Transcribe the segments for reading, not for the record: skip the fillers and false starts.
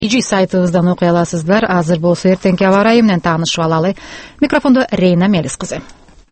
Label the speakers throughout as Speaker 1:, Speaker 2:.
Speaker 1: Ижи сайтыбыздан окуй аласыздар. Азыр болсо эртеңки аба ырайы менен таанышып алалы. Микрофондо Рейна Мелис кызы.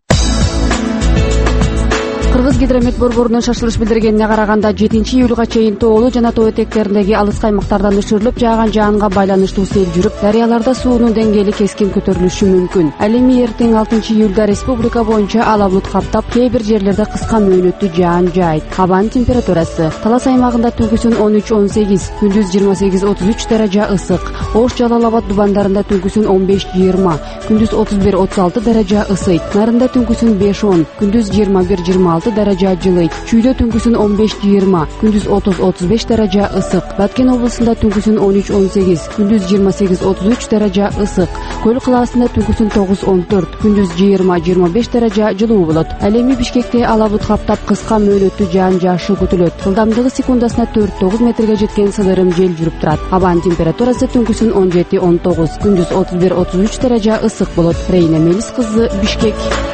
Speaker 2: Кыргыз гидромет борборунун шашылыш билдиргенине караганда 7-июлга чейин тоолуу жана тоо этектериндеги алыскы аймактардан өшүрүлүп жааган жаанга байланыштуу сел жүрүп, дарыяларда суунун деңгээли кескин көтөрүлүшү мүмкүн. Ал эми эртең 6-июлда республика боюнча ала булут каптап, кээ бир жерлерде кыска мөөнөттүү жаан жаайт. Абанын температурасы Талас аймагында түнкүсүн 13-18, күндүз 28-33 даража ысык. Ош Жалал Абад дубандарында түнкүсүн 15-20, күндүз 31-36 даража ысыйт. Нарында түнкүсүн 5-10, күндүз 21-26 даража жылыйт. Чүйдө түнкүсүн 15-20, күндүз 30-35 даража ысык. Баткен облусунда түнкүсүн 13-18, күндүз 28-33 даража ысык. Көл кылаасында түнкүсүн 9-14, күндүз 20-25 даража жылуу болот. Ал эми Бишкекте ала булут каптап, кыска мөөнөттүү жаан жаашы күтүлөт. Жылдамдыгы секундасына 4-9 метрге жеткен сылырым жел жүрүп турат. Абанын температурасы түнкүсүн 17-19, күндүз 31-33 даража ысык болот. Рейна Мелис кызы, Бишкек.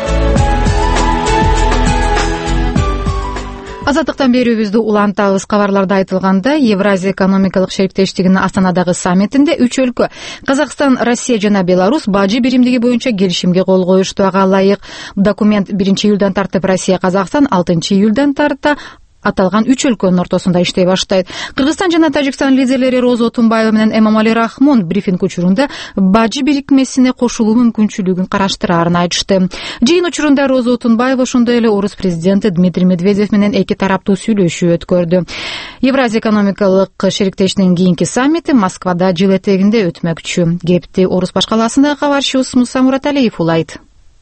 Speaker 1: Азаттыктан берүүбүздү улантабыз. Кабарларда айтылгандай, Евразия экономикалык шериктештигинин Астанадагы саммитинде 3 өлкө Казакстан, Россия жана Беларусь бажы биримдиги боюнча келишимге кол коюшту. Ага ылайык документ 1-июлдан тартып Россия Казакстан, 6-июлдан тарта аталган 3 өлкөнүн ортосунда иштей баштайт. Кыргызстан жана Тажикстан лидерлери Роза Отунбаева менен Эмомали Рахмон брифинг учурунда бажы бирикмесине кошулуу мүмкүнчүлүгүн караштыраарын айтышты. Жыйын учурунда Роза Отунбаева ошондой эле орус президенти Дмитрий Медведев менен эки тараптуу сүйлөшүү өткөрдү. Евразия экономикалык шериктештигинин кийинки саммити Москвада жыл этегинде өтмөкчү. Кепти Орус башкаласындагы кабарчыбыз Муса Мураталиев улайт.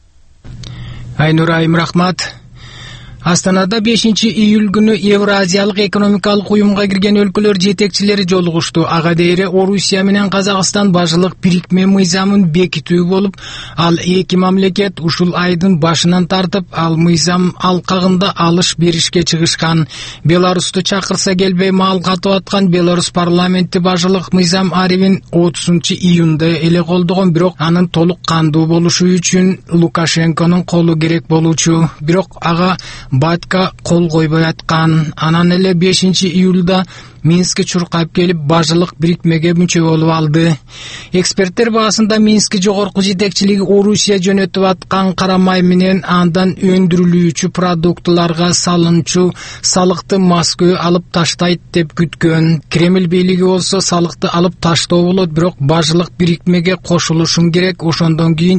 Speaker 3: Айнура Айым, рахмат. Астанада 5-июль күнү Евразиялык экономикалык уюмга кирген өлкөлөр жетекчилери жолугушту. Ага дейре Орусия менен Казакстан бажылык бирикме мыйзамын бекитүү болуп, ал эки мамлекет ушул айдын башынан тартып, ал мыйзам алкагында алыш беришке чыгышкан. Беларусту чакырса келбей маал катып аткан Беларусь парламенти бажылык мыйзам арибин 30-июнда эле колдогон, бирок анын толук кандуу болушу үчүн Лукашенконун колу керек болчу. Бирок ага Батка кол койбой аткан. Анан эле 5-июлда Минске чуркап келип бажылык бирикмеге мүчө болуп алды. Эксперттер баасында Минске жогорку жетекчилиги Орусия жөнөтүп аткан кара май менен андан өндүрүлүүчү продуктыларга салынчу салыкты Москва алып таштайт деп күткөн. Кремль бийлиги болсо салыкты алып таштоо болот, бирок бажылык бирикмеге кошулушум керек. Ошондон кийин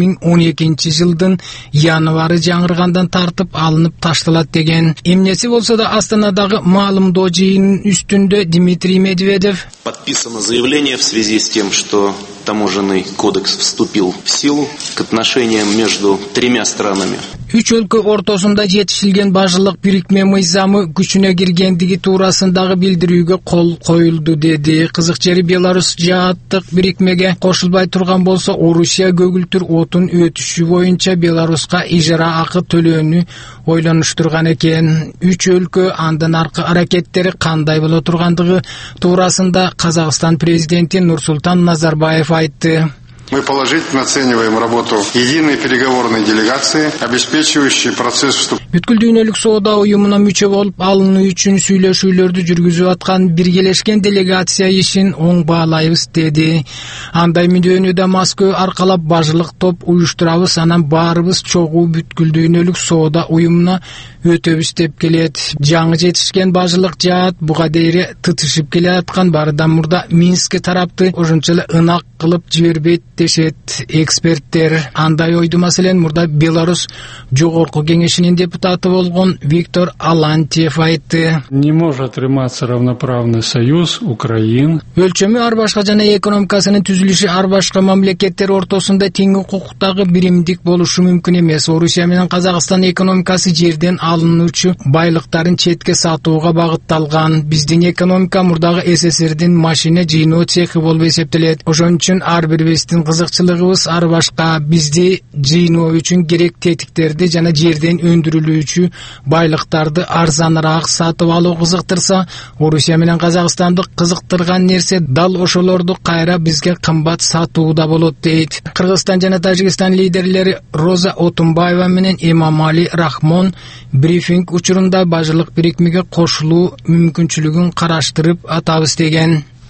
Speaker 3: 2012-жылдын январы жаңыргандан тартып алынып ташталат деген. Эмнеси болсо да Астанадагы маалымдоо жыйынын Дмитрий Медведев.
Speaker 4: Подписано заявление в связи с тем, что таможенный кодекс вступил в силу к отношениям между тремя странами.
Speaker 3: Үч өлкө ортосунда жетишилген бажылык бирикме мыйзамы күчүнө киргендиги туурасындагы билдирүүгө кол коюлду, деди. Кызык жери Беларусь жааттык бирикмеге кошулбай турган болсо, Орусия көгүлтүр отун өтүшү боюнча Беларуска ижара акы төлөөнү ойлонуштурган экен. Үч өлкө андан аркы аракеттери кандай боло тургандыгы туурасында Казакстан президенти Нурсултан Назарбаев айтты.
Speaker 5: Мы положительно оцениваем работу единой переговорной делегации, обеспечивающей процесс вступления.
Speaker 3: Бүткүл дүйнөлүк соода уюмуна мүчө болуп алынуу үчүн сүйлөшүүлөрдү жүргүзүп аткан биргелешкен делегация ишин оң баалайбыз, деди. Андай мүндөөнү да Москва аркалап бажылык топ уюштурабыз, анан баарыбыз чогуу бүткүл дүйнөлүк соода уюмуна өтөбүз деп келет. Жаңы жетишкен бажылык жаат буга дейре тытышып келе аткан баарыдан мурда Минск тарапты ошончо эле ынак кылып жибербейт дешет эксперттер. Андай ойду маселен мурда Беларусь жогорку кеңешинин депутаты болгон Виктор Алантьев айтты.
Speaker 6: Не может рыматься равноправный союз Украин.
Speaker 3: Өлчөмү ар башка жана экономикасынын түзүлүшү ар башка мамлекеттер ортосунда тең укуктагы биримдик болушу мүмкүн эмес. Орусия менен Казакстан экономикасы жерден алынуучу байлыктарын четке сатууга багытталган. Биздин экономика мурдагы СССРдин машина жыйноо цехи болуп эсептелет. Ошон үчүн ар бирибиздин кызыкчылыгыбыз ар башка. Бизди жыйноо үчүн керек тетиктерди жана жерден өндүрүлүүчү байлыктарды арзаныраак сатып алуу кызыктырса, Орусия менен Казакстанды кызыктырган нерсе дал ошолорду кайра бизге кымбат сатууда болот, дейт. Кыргызстан жана Тажикстан лидерлери Роза Отунбаева менен Эмомали Рахмон брифинг учурунда бажылык бирикмеге кошулуу мүмкүнчүлүгүн караштырып атабыз деген.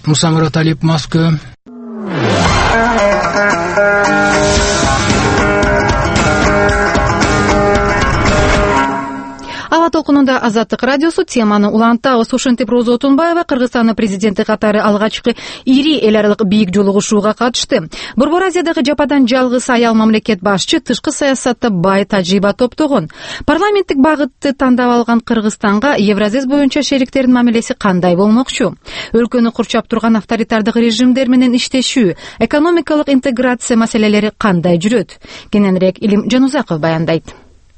Speaker 3: Мусамурат Алиев, Москва.
Speaker 1: Ала толкунунда Азаттык радиосу теманы улантабыз. Ушинтип Роза Отунбаева Кыргызстандын президенти катары алгачкы ири эл аралык бийик жолугушууга катышты. Борбор Азиядагы жападан жалгыз аял мамлекет башчы тышкы саясатта бай тажрыйба топтогон. Парламенттик багытты тандап алган Кыргызстанга Евразес боюнча шериктердин мамилеси кандай болмокчу? Өлкөнү курчап турган авторитардык режимдер менен иштешүү, экономикалык интеграция маселелери кандай жүрөт? Кененирээк Илим Жанузаков баяндайт.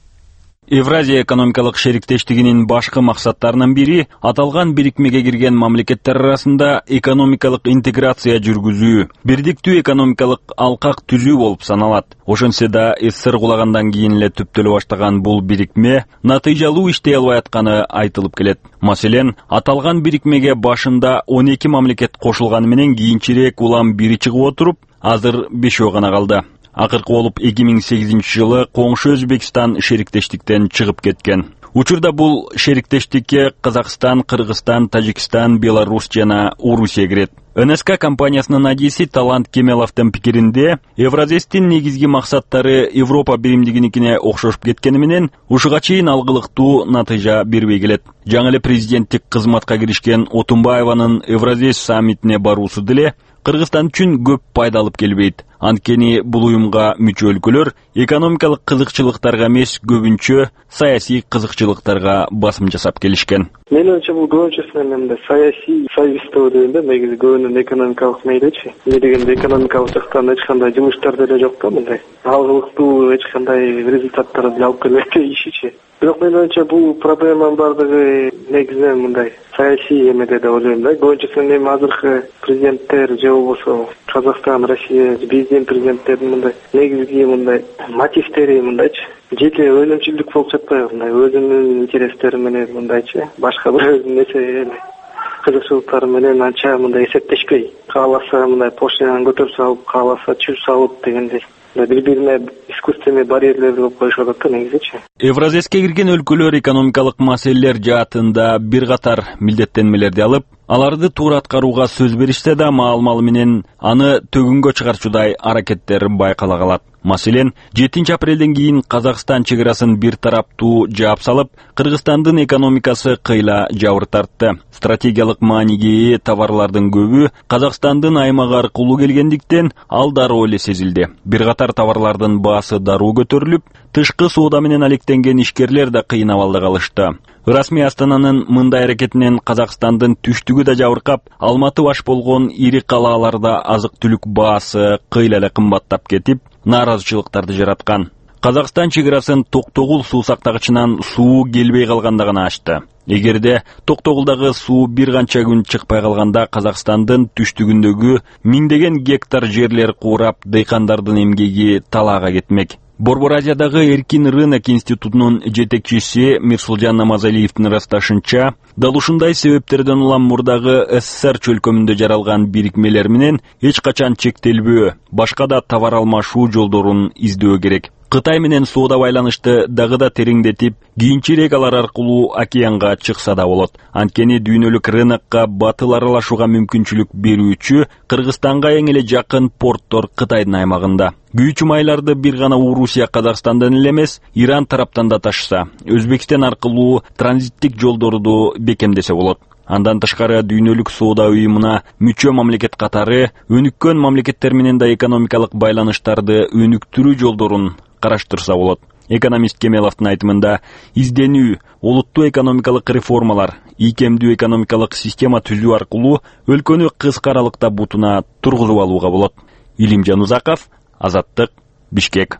Speaker 7: Евразия экономикалык шериктештигинин башкы максаттарынын бири аталган бирикмеге кирген мамлекеттер арасында экономикалык интеграция жүргүзүү, бирдиктүү экономикалык алкак түзүү болуп саналат. Ошентсе да СССР кулагандан кийин эле түптөлө баштаган бул бирикме натыйжалуу иштей албай атканы айтылып келет. Маселен, аталган бирикмеге башында 12 мамлекет кошулганы менен кийинчерээк улам бири чыгып отуруп, азыр 5 гана калды. Акыркы болуп 2008-жылы коңшу Өзбекстан шериктештиктен чыгып кеткен. Учурда бул шериктештикке Казакстан, Кыргызстан, Тажикстан, Беларусь жана Орусия кирет. НСК компаниясынын адиси Талант Кемеловдун пикиринде, Евразестин негизги максаттары Европа биримдигиникине окшошуп кеткени менен ушуга чейин алгылыктуу натыйжа бербей келет. Жаңы эле президенттик кызматка киришкен Отунбаеванын Евразес саммитине баруусу деле Кыргызстан үчүн көп пайда алып келбейт. Анткени бул уюмга мүчө өлкөлөр экономикалык кызыкчылыктарга эмес, көбүнчө саясий кызыкчылыктарга басым жасап келишкен.
Speaker 8: Мен ойымча бул көбүнчөсүнөн саясий союзтуу дегенде негизи көбүнүн экономикалык мейличи. Эмне дегенде экономикалык жактан эч кандай жумуштар деле жок да мындай. Алгылыктуу эч кандай результаттар деле алып келбейт ишичи. Бирок мен ойымча бул проблеманын бардыгы негизинен мындай саясий эмеде деп ойлойм да. Көбүнчөсүнөн эми азыркы президенттер же болбосо Казакстан, Россия, президенттердин мындай негизги мындай мотивтери мындайчы. Жеке өнөмчүлдүк болуп жатпайбы, мындай өзүнүн интерестери менен мындайчы, башка бирөөнүн нерсе кызыкчылыктары менен анча мындай эсептешпей, кааласа мындай пошлинаны көтөрүп салып, кааласа чүз салып дегендей. Бири-бирине искусственный барьерлерди коюп коюшуп атат да негизичи.
Speaker 7: Евразеске кирген өлкөлөр экономикалык маселелер жаатында бир катар милдеттенмелерди алып, аларды туура аткарууга сөз беришсе да маал-мал менен аны төгүнгө чыгарчудай аракеттер байкала калат. Маселен, 7 апрелден кийин Казакстан чегарасын бир тараптуу жаап салып, Кыргызстандын экономикасы кыйла жабыр тартты. Стратегиялык мааниге ээ товарлардын көбү Казакстандын аймагы аркылуу келгендиктен ал дароо эле сезилди. Бир катар товарлардын баасы дароо көтөрүлүп, тышкы соода менен алектенген ишкерлер да кыйын абалда калышты. Расмий Астананын мындай аракетинен Казакстандын түштүгү да жабыркап, Алматы баш болгон ири калааларда азык-түлүк баасы кыйла эле кымбаттап кетип, нааразычылыктарды жараткан. Казакстан чегарасын Токтогул суу сактагычынан суу келбей калганда гана ачты. Эгерде Токтогулдагы суу бир канча күн чыкпай калганда Казакстандын түштүгүндөгү миңдеген гектар жерлер куурап, дыйкандардын эмгеги талаага кетмек. Борбор Азиядагы Эркин рынок институтунун жетекчиси Мирсулжан Намазалиевдин ырасташынча, дал ушундай себептерден улам мурдагы СССР чөлкөмүндө жаралган бирикмелер менен эч качан чектелбөө, башка да товар алмашуу жолдорун издөө керек. Кытай менен соода байланышты дагы да тереңдетип, кийинчерээк алар аркылуу океанга чыкса да болот. Анткени дүйнөлүк рынокко батыл аралашууга мүмкүнчүлүк берүүчү Кыргызстанга эң эле жакын порттор Кытайдын аймагында. Күйүүчү майларды бир гана Орусия Казакстандан эле эмес, Иран тараптан да ташса, Өзбекстан аркылуу транзиттик жолдорду бекемдесе болот. Андан тышкары дүйнөлүк соода уюмуна мүчө мамлекет катары өнүккөн мамлекеттер менен да экономикалык байланыштарды өнүктүрүү жолдорун караштырса болот. Экономист Кемеловдун айтымында изденүү, олуттуу экономикалык реформалар, ийкемдүү экономикалык система түзүү аркылуу өлкөнү кыска аралыкта бутуна тургузуп алууга болот. Илим Жанузаков, Азаттык, Бишкек.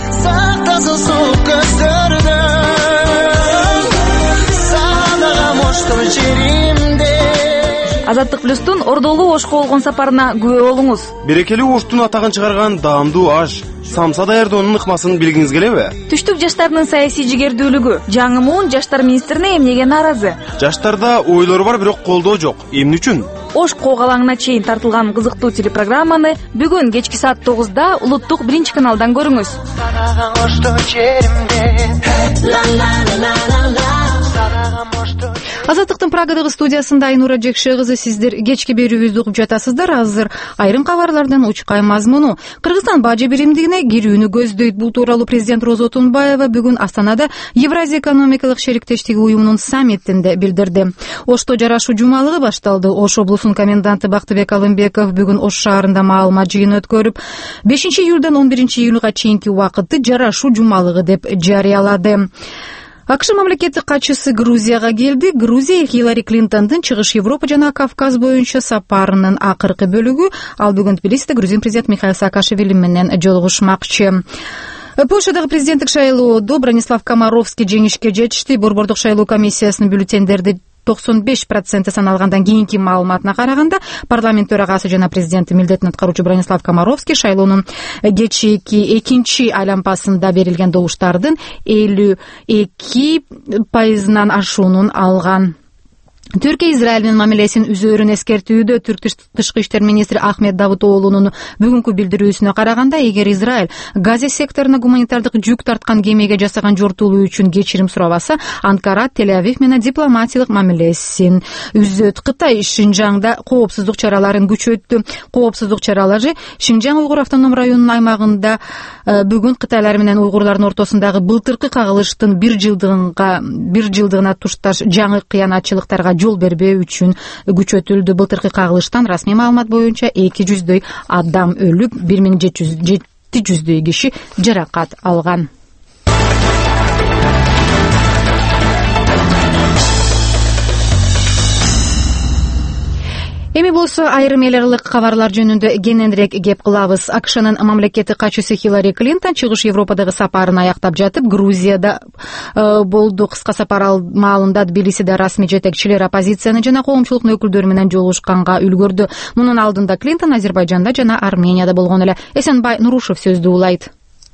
Speaker 9: Азаттык плюстун Ордолуу Ошко болгон сапарына күбө болуңуз.
Speaker 10: Берекелүү Оштун атагын чыгарган даамдуу аш, самса даярдоонун ыкмасын билгиңиз келеби?
Speaker 9: Түштүк жаштарынын саясий жигердүүлүгү. Жаңы муун жаштар министрине эмнеге нааразы?
Speaker 10: Жаштарда ойлору бар, бирок колдоо жок. Эмне үчүн?
Speaker 9: Ош коогалаңына чейин тартылган кызыктуу телепрограмманы бүгүн кечки саат 9-да улуттук 1-каналдан көрүңүз.
Speaker 1: Азаттыктын Прагадагы студиясында Айнура Жекше кызы, сиздер кечки берүүбүздү угуп жатасыздар. Азыр айрым кабарлардан учкай мазмуну. Кыргызстан бажы биримдигине кирүүнү көздөйт. Бул тууралуу президент Роза Отунбаева бүгүн Астанада Евразия экономикалык шериктештиги уюмунун саммитинде билдирди. Ошто жарашуу жумалыгы башталды. Ош облусунун коменданты Бактыбек Алымбеков бүгүн Ош шаарында маалымат жыйыны өткөрүп, 5-июлдан 11-июлга чейинки убакытты жарашуу жумалыгы деп жарыялады. АКШ мамлекеттик катчысы Грузияга келди. Грузия Хиллари Клинтондун Чыгыш Европа жана Кавказ боюнча сапарынын акыркы бөлүгү. Ал бүгүн Тбилисиде грузин президент Михаил Саакашвили менен жолугушмакчы. Польшадагы президенттик шайлоодо Бронислав Комаровский жеңишке жетишти. Борбордук шайлоо комиссиясынын бюллетендерди 95% саналгандан кийинки маалыматына караганда, парламент төрагасы жана президенттин милдетин аткаруучу Бронислав Комаровский шайлоонун кечээки экинчи айлампасында берилген добуштардын 52% ашуунун алган. Түркия Израилдин мамилесин үзөөрүн эскертүүдө. Түрк тышкы иштер министри Ахмед Давутоğlu'нун бүгүнкү билдирүүсүнө караганда, эгер Израиль Газа секторуна гуманитардык жүк тарткан кемеге жасаган жортуулуу үчүн кечирим сурабаса, Анкара Тель-Авив менен дипломатиялык мамилесин үзөт. Кытай Шинжаңда коопсуздук чараларын күчөттү. Коопсуздук чаралары Шинжаң уйгур автоном районунун аймагында бүгүн кытайлар менен уйгурлардын ортосундагы былтыркы кагылыштын бир жылдыгына тушташ жаңы кыянатчылыктарга жол бербөө үчүн күчөтүлдү. Былтыркы кагылыштан расмий маалымат боюнча 200 адам өлүп, 1700 киши жаракат алган. Эми болсо айрым эл аралык кабарлар жөнүндө кененирээк кеп кылабыз. АКШнын мамлекеттик катчысы Хиллари Клинтон Чыгыш Европадагы сапарын аяктап жатып, Грузияда болду. Кыска сапар маалында Тбилисиде расмий жетекчилер, оппозицияны жана коомчулуктун өкүлдөрү менен жолугушканга үлгөрдү. Мунун алдында Клинтон Азербайжанда жана Арменияда болгон эле. Эсенбай Нурушев сөздү улайт.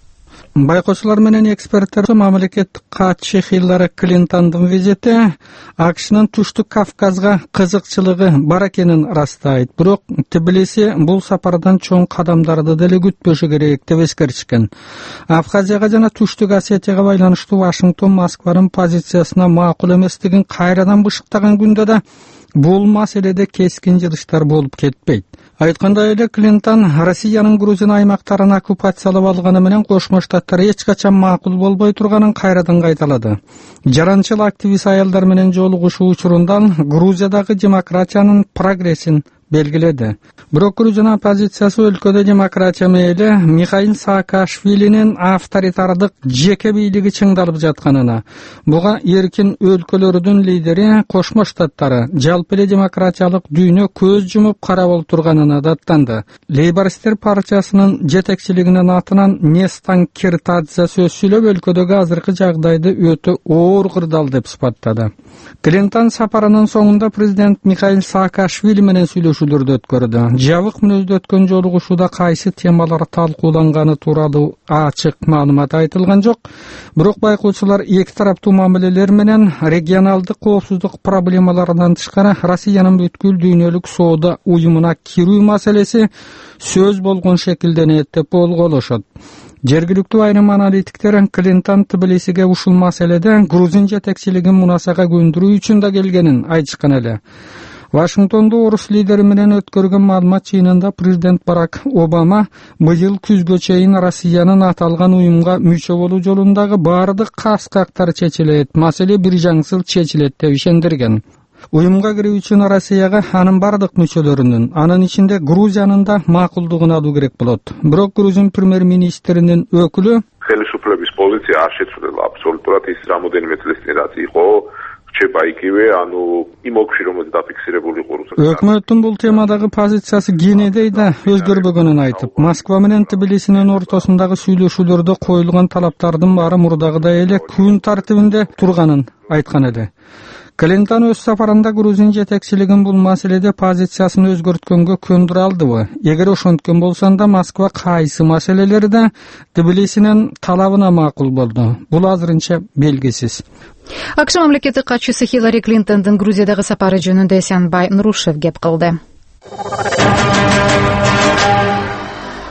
Speaker 11: Байкоочулар менен эксперттер мамлекеттик катчы Хиллари Клинтондун визити АКШнын түштүк Кавказга кызыкчылыгы бар экенин ырастайт. Бирок Тбилиси бул сапардан чоң кадамдарды деле күтпөшү керек деп эскертишкен. Абхазияга жана Түштүк Осетияга байланыштуу Вашингтон Москванын позициясына макул эместигин кайрадан бышыктаган күндө да бул маселеде кескин жылыштар болуп кетпейт. Айткандай эле, Клинтон Россиянын Грузин аймактарын оккупациялап алганы менен Кошмо Штаттар эч качан макул болбой турганын кайрадан кайталады. Жаранчыл активист аялдар менен жолугушуу учурундан Грузиядагы демократиянын прогрессин белгиледи. Бирок Грузин оппозициясы өлкөдө демократия мейли Михаил Саакашвилинин авторитардык жеке бийлиги чыңдалып жатканына, буга эркин өлкөлөрдүн лидери Кошмо Штаттары жалпы эле демократиялык дүйнө көз жумуп карап отурганына даттанды. Лейбористтер партиясынын жетекчилигинин атынан Нестан Киртадзе сөз сүйлөп, өлкөдөгү азыркы жагдайды өтө оор кырдал деп сыпаттады. Клинтон сапарынын соңунда президент Михаил Саакашвили менен сүйлөшүүлөрдү өткөрдү. Жабык мүнөздө өткөн жолугушууда кайсы темалар талкууланганы тууралуу ачык маалымат айтылган жок. Бирок байкоочулар эки тараптуу мамилелер менен регионалдык коопсуздук проблемаларынан тышкары Россиянын бүткүл дүйнөлүк соода уюмуна кирүү маселеси сөз болгон шекилденет деп болголошот. Жергиликтүү айрым аналитиктер Клинтон Тбилисиге ушул маселеде Грузин жетекчилигин мунасага көндүрүү үчүн да келгенин айтышкан эле. Вашингтондо орус лидери менен өткөргөн маалымат жыйынында президент Барак Обама быйыл күзгө чейин Россиянын аталган уюмга мүчө болуу жолундагы бардык каскактар чечилет, маселе бир жаңсыл чечилет деп ишендирген. Уюмга кирүү үчүн Россияга анын бардык мүчөлөрүнүн, анын ичинде Грузиянын да макулдугун алуу керек болот. Бирок Грузин премьер-министринин өкүлү
Speaker 12: ხელისუფლების პოზიცია არ შეცვლა აბსოლუტურად ის რამოდენიმე წლის წინ რაც იყო რჩება იგივე, ანუ იმ ოლქში რომელიც დაფიქსირებული იყო რუსეთთან.
Speaker 11: Өкмөттүн бул темадагы позициясы кийинедей да өзгөрбөгөнүн айтып, Москва менен Тбилисинин ортосундагы сүйлөшүүлөрдө коюлган талаптардын баары мурдагыдай эле күн тартибинде турганын айткан эди. Клинтон өз сапарында Грузин жетекчилигин бул маселеде позициясын өзгөрткөнгө көндүрө алдыбы? Эгер ошонткөн болсонда Москва кайсы маселелерде Тбилисинин талабына макул болду? Бул азырынча белгисиз.
Speaker 1: АКШ мамлекеттик катчысы Хиллари Клинтондун Грузиядагы сапары жөнүндө Эсенбай Нурушев кеп кылды. Ободо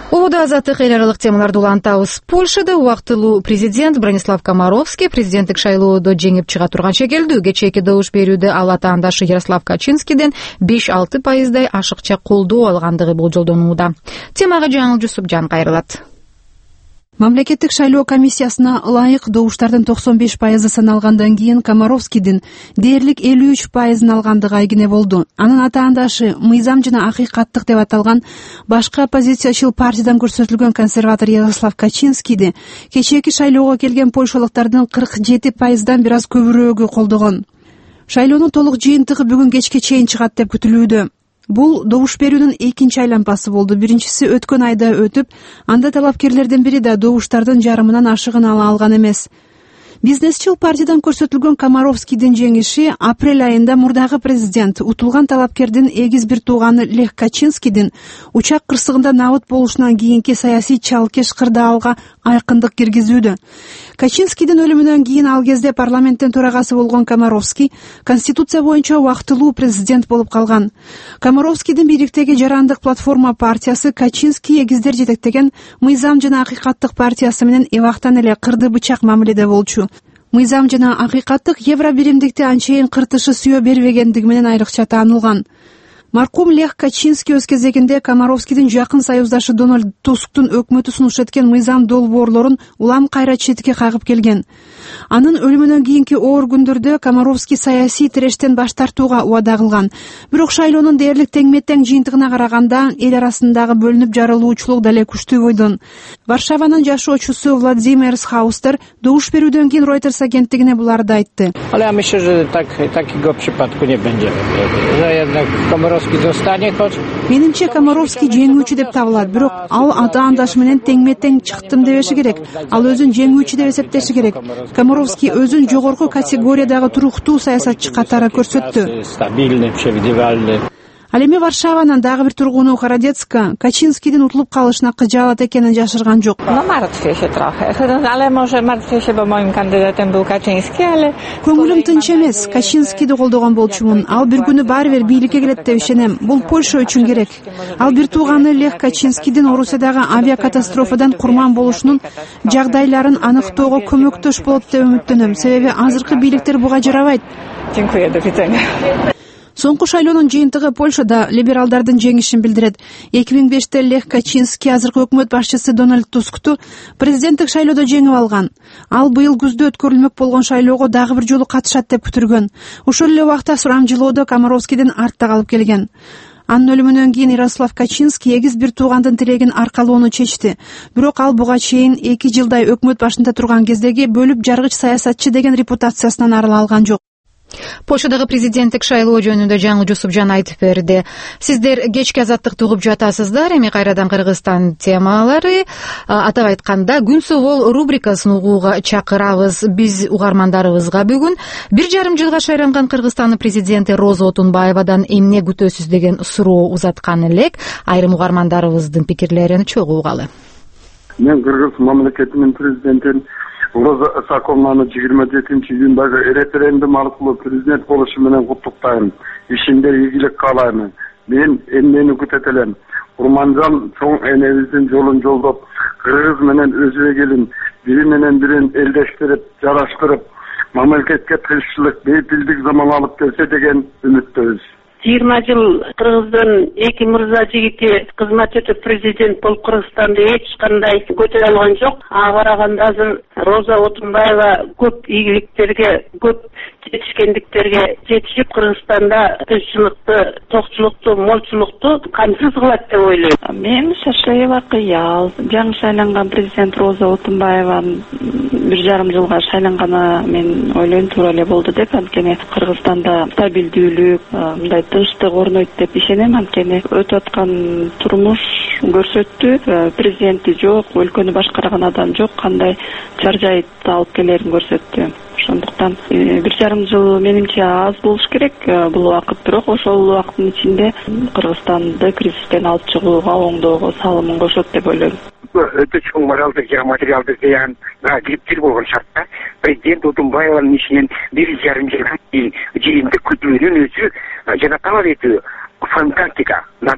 Speaker 1: азаттык эл аралык темаларды улантабыз. Польшада убактылуу президент Бронислав Комаровский президенттик шайлоодо жеңип чыга турган шекелдүү. Кечээки добуш берүүдө ал атаандашы Ярослав Качинскийден 5-6% ашыкча колдоо алгандыгы болжолдонууда. Темага жаңыл Жусупжан кайрылат.
Speaker 13: Мамлекеттик шайлоо комиссиясына ылайык добуштардын 95% саналгандан кийин Комаровскийдин дээрлик 53% алгандыгы айгине болду. Анын атаандашы мыйзам жана акыйкаттык деп аталган башкы оппозициячыл партиядан көрсөтүлгөн консерватор Ярослав Качинскийди кечээки шайлоого келген польшалыктардын 47%дан бир аз көбүрөөгү колдогон. Шайлоонун толук жыйынтыгы бүгүн кечке чейин чыгат деп күтүлүүдө. Бул добуш берүүнүн экинчи айланпасы болду. Биринчиси өткөн айда өтүп, анда талапкерлердин бири да добуштардын жарымынан ашыгын ала алган эмес. Бизнесчил партиядан көрсөтүлгөн Комаровскийдин жеңиши апрель айында мурдагы президент утулган талапкердин эгиз бир тууганы Лех Качинскийдин учак кырсыгында набыт болушунан кийинки саясий чалкеш кырдаалга айкындык киргизүүдө. Качинскийдин өлүмүнөн кийин ал кезде парламенттин төрагасы болгон Комаровский конституция боюнча убактылуу президент болуп калган. Комаровскийдин бийликтеги жарандык платформа партиясы Качинский эгиздер жетектеген мыйзам жана акыйкаттык партиясы менен эбактан эле кырды бычак мамиледе болчу. Мыйзам жана акыйкаттык евро биримдикти анчейин кыртышы сүйө бербегендиги менен айрыкча таанылган. Маркум Лех Качинский өз кезегинде Комаровскийдин жакын союздашы Дональд Тусктун өкмөтү сунуш эткен мыйзам долбоорлорун улам кайра четке кагып келген. Анын өлүмүнөн кийинки оор күндөрдө Комаровский саясий тирештен баш тартууга убада кылган. Бирок шайлоонун дээрлик тең-метең жыйынтыгына караганда эл арасындагы бөлүнүп жарылуучулук дале күчтүү бойдон. Варшаванын жашоочусу Владимир Схаустер добуш берүүдөн кийин Reuters агенттигине буларды айтты. Менимче Комаровский жеңүүчү деп табылат, бирок ал атаандашы менен тең-метең чыктым дебеши керек. Ал өзүн жеңүүчү деп эсептеши керек. Комаровский өзүн жогорку категориядагы туруктуу саясатчы катары көрсөттү. Ал эми Варшаванын дагы бир тургуну Харадецка Качинскийдин утулуп калышына кыжаалат экенин жашырган жок. Көңүлүм тынч эмес, Качинскийди колдогон болчумун. Ал бир күнү баары бир бийликке келет деп ишенем. Бул Польша үчүн керек. Ал бир тууганы Лех Качинскийдин Орусиядагы авиакатастрофадан курман болушунун жагдайларын аныктоого көмөктөш болот деп үмүттөнөм. Себеби азыркы бийликтер буга жарабайт. Соңку шайлоонун жыйынтыгы Польшада либералдардын жеңишин билдирет. 2005-те Лех Качинский азыркы өкмөт башчысы Дональд Тускту президенттик шайлоодо жеңип алган. Ал быйыл күздө өткөрүлмөк болгон шайлоого дагы бир жолу катышат деп күтүлгөн. Ошол эле убакта сурамжылоодо Комаровскийдин артта калып келген. Анын өлүмүнөн кийин Ярослав Качинский эгиз бир туугандын тилегин аркалоону чечти. Бирок ал буга чейин 2 жылдай өкмөт башында турган кездеги бөлүп жаргыч саясатчы деген репутациясынан арыла алган жок.
Speaker 1: Польшадагы президенттик шайлоо жөнүндө жаңы Жусупжан айтып берди. Сиздер кечки азаттыкты угуп жатасыздар. Эми кайрадан Кыргызстан темалары. Атап айтканда, күн собол рубрикасын угууга чакырабыз. Биз угармандарыбызга бүгүн 1,5 жылга шайланган Кыргызстандын президенти Роза Отунбаевадан эмне күтөсүз деген суроо узаткан элек. Айрым угармандарыбыздын пикирлерин чогуу угалы.
Speaker 14: Мен Кыргыз мамлекетинин президентин Роза Исаковнаны 27-июндагы референдум аркылуу президент болушу менен куттуктайм. Ишинде ийгилик каалайм. Мен эмнени күтөт элем? Курманжан чоң энебиздин жолун жолдоп, Кыргыз менен өзү келин, бири менен бирин элдештирип, жараштырып, мамлекетке тынччылык, бейпилдик заман алып келсе деген үмүттөбүз.
Speaker 15: 20 жыл Кыргыздын эки мырза жигити кызмат этип президент болуп Кыргызстанды эч кандай көтөрө алган жок. Ага караганда азыр Роза Отунбаева көп ийгиликтерге, көп жетишкендиктерге жетишип Кыргызстанда тынччылыкты, токчулукту, молчулукту камсыз кылат деп ойлойм.
Speaker 16: Мен Шашлеева Кыял, жаңы шайланган президент Роза Отунбаева 1,5 жылга шайланганы мен ойлойм туура эле болду деп, анткени Кыргызстанда стабилдүүлүк, мындай тынчтык орнойт деп ишенем. Анткени өтүп аткан турмуш көрсөттү, президенти жок, өлкөнү башкарган адам жок, кандай чаржайып алып келерин көрсөттү. Ошондуктан 1,5 жыл менимче аз болуш керек бул убакыт, бирок ошол убакыттын ичинде Кыргызстанды кризистен алып чыгууга, оңдоого салымын кошот деп ойлойм.
Speaker 17: Өтө чоң моралдык жана материалдык зыян кириптир болгон шартта президент Отунбаеванын ишинен 1,5 жылга кийин жыйынтык күтүүнүн өзү жана талап этүү фантастика, натура.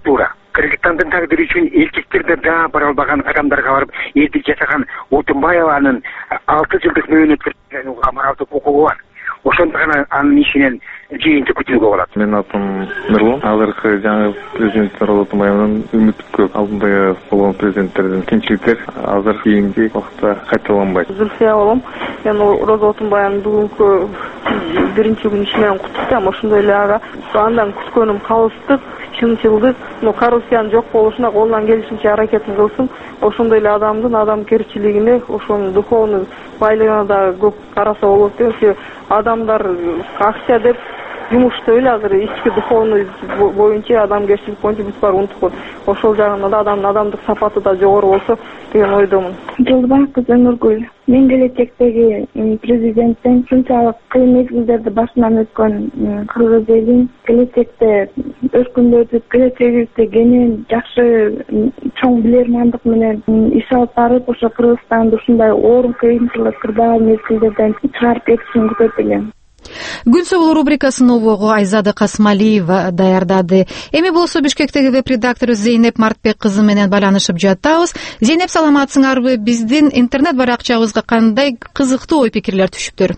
Speaker 17: Кыргызстандын тагдыры үчүн эркектерде дагы бара албаган адамдарга барып элдик жасаган Отунбаеванын 6 жылдык мөөнөткө моралдык укугу бар. Ошондо гана анын ишинен жыйынтык күтүүгө болот.
Speaker 18: Менин атым Мирлон. Азыркы жаңы президент Роза Отунбаеванын үмүт көп. Алдындагы болгон президенттердин кемчиликтер азыр кийинки убакытта кайталанбайт.
Speaker 16: Зульфия болом. Мен Роза Отунбаеванын бүгүнкү биринчи күн иши менен куттуктайм. Ошондой эле ага андан күткөнүм калыстык, чынчылдык, коррупциянын жок болушуна колунан келишинче аракетин кылсын. Ошондой эле адамгерчилигине, ошонун духовный байлыгына да көп караса болот деп, адамдар акча деп жумушту эле азыр ички духовный боюнча, адамгерчилик боюнча биз баары унутуп, ошол жагында да адамдык сапаты да жогору болсо деген ойдомун.
Speaker 19: Жолдубаев кызы Нургүл. Мен келечектеги президенттен ушунчалык кыйын мезгилдерди башынан өткөн кыргыз элин келечекте өркүндөтүп, келечегибизде кенен жакшы чоң билермандык менен иш алып барып, ошо Кыргызстанды ушундай оор кыйынчылык кырдаал мезгилдерден чыгарып кетишин күтөт элем.
Speaker 1: Күн соолу рубрикасын обого Айзада Касмалиева даярдады. Эми болсо Бишкектеги веб-редактору Зейнеп Мартбек кызы менен байланышып жатабыз. Зейнеп, саламатсыңарбы? Биздин интернет баракчабызга кандай кызыктуу ой-пикирлер түшүптүр?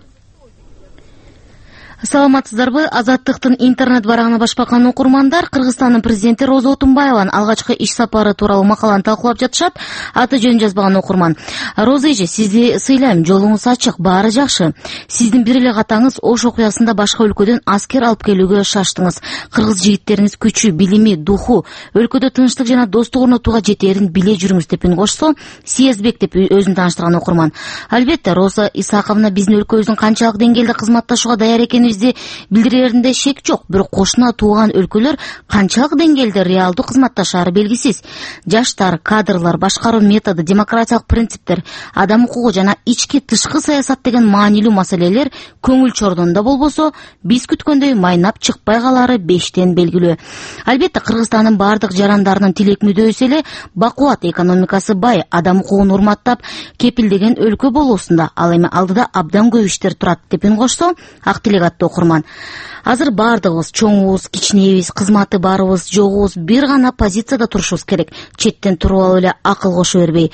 Speaker 20: Саламатсыздарбы? Азаттыктын интернет барагына башпакан окурмандар Кыргызстандын президенти Роза Отунбаеванын алгачкы иш сапары тууралуу макаланы талкуулап жатышат. Аты жөнүн жазбаган окурман: Роза эже, сизди сыйлайм, жолуңуз ачык, баары жакшы. Сиздин бир эле катаңыз Ош окуясында башка өлкөдөн аскер алып келүүгө шаштыңыз. Кыргыз жигиттериңиз күчү, билими, духу, өлкөдө тынчтык жана достук орнотууга жетээрин биле жүрүңүз деп үн кошсо, съездбек деп өзүн тааныштырган окурман. Албетте, Роза Исаковна биздин өлкөбүздүн канчалык деңгээлде кызматташууга даяр экенибизди билдиреринде шек жок. Бирок кошуна тууган өлкөлөр канчалык деңгээлде реалдуу кызматташаары белгисиз. Жаштар, кадрлар, башкаруу методу, демократиялык принциптер, адам укугу жана ички тышкы саясат деген маанилүү маселелер көңүл чордонда болбосо, биз күткөндөй майнап чыкпай калаары бештен белгилүү. Албетте, Кыргызстандын бардык жарандарынын тилек мүдөөсү эле бакубат, экономикасы бай, адам укугун урматтап кепилдеген өлкө болуусунда. Ал эми алдыда абдан көп иштер турат деп үн кошсо, ак тилек аттуу окурман. Азыр бардыгыбыз, чоңубуз, кичинебиз, кызматы барыбыз, жогубуз бир гана позицияда турушубуз керек. Четтен туруп алып эле акыл кошо бербей.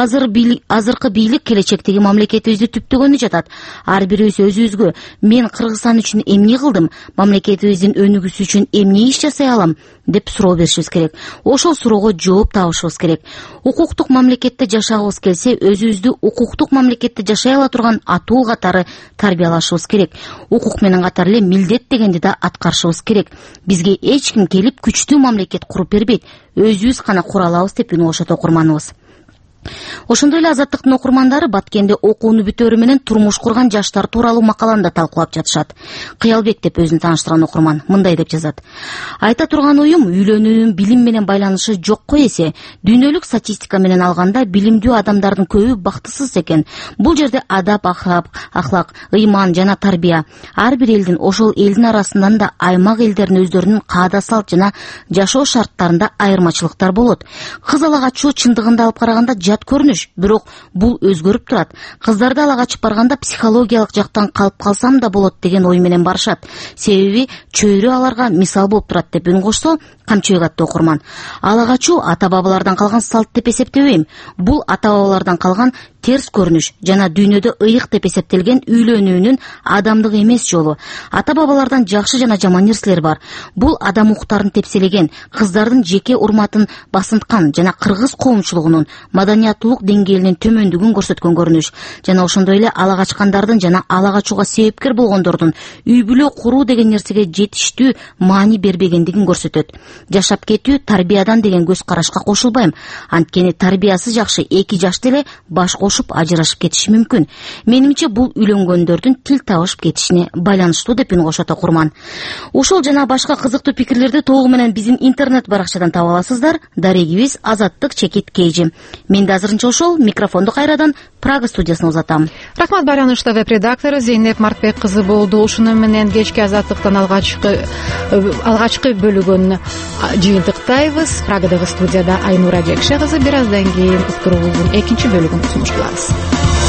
Speaker 20: Азыркы бийлик келечектеги мамлекетибизди түптөгөнү жатат. Ар бирибиз өзүбүзгө мен Кыргызстан үчүн эмне кылдым, мамлекетибиздин өнүгүүсү үчүн эмне иш жасай алам деп суроо беришибиз керек. Ошол суроого жооп табышыбыз керек. Укуктук мамлекетте жашагыбыз келсе, өзүбүздү укуктук мамлекетте жашай ала турган атуу катары тарбиялашыбыз керек. Укук менен катар эле милдет дегенди да аткарышыбыз керек. Бизге эч ким келип күчтүү мамлекет куруп бербейт. Өзүбүз гана кура алабыз деп үн кошот окурманыбыз. Ошондой эле Азаттыктын окурмандары Баткенде окууну бүтөөрү менен турмуш курган жаштар тууралуу макаланы да талкуулап жатышат. Кыялбек деп өзүн тааныштырган окурман мындай деп жазат: Айта турган оюм, үйлөнүүнүн билим менен байланышы жокко эсе. Дүйнөлүк статистика менен алганда билимдүү адамдардын көбү бактысыз экен. Бул жерде адап, ахлак, ыйман жана тарбия. Ар бир элдин, ошол элдин арасынан да аймак элдердин өздөрүнүн каада салт жана жашоо шарттарында айырмачылыктар болот. Кыз ала качуу чындыгында алып караганда жат көрүнүш, бирок бул өзгөрүп турат. Кыздарды ала качып барганда психологиялык жактан калып калсам да болот деген ой менен барышат. Себеби чөйрө аларга мисал болуп турат деп үн кошсо, камчыбек аттуу окурман: ала качуу ата бабалардан калган салт деп эсептебейм. Бул ата бабалардан калган терс көрүнүш жана дүйнөдө ыйык деп эсептелген үйлөнүүнүн адамдык эмес жолу. Ата бабалардан жакшы жана жаман нерселер бар. Бул адам укуктарын тепселеген, кыздардын жеке урматын басынткан жана кыргыз коомчулугунун маданияттуулук деңгээлинин төмөндүгүн көрсөткөн көрүнүш. Жана ошондой эле ала качкандардын жана ала качууга себепкер болгондордун үй бүлө куруу деген нерсеге жетиштүү маани бербегендигин көрсөтөт. Жашап кетүү тарбиядан деген көз карашка кошулбайм. Анткени тарбиясы жакшы эки жашты эле баш кошуп ажырашып кетиши мүмкүн. Менимче бул үйлөнгөндөрдүн тил табышып кетишине байланыштуу деп үн кошот окурман. Ушул жана башка кызыктуу пикирлерди толугу менен биздин интернет баракчадан таба аласыздар. Дарегибиз Азаттык чекит KG. Мен да азырынча ошол микрофонду кайрадан Прага студиясына узатам.
Speaker 1: Рахмат. Байланышта веб-редактору Зейнеп Мартбек кызы болду. Ушуну менен кечки Азаттыктан алгачкы бөлүгүн жыйынтыктайбыз. Прагадагы студияда Айнура Жекше кызы. Бир аздан кийин уктуруубуздун экинчи бөлүгүн сунушталабыз.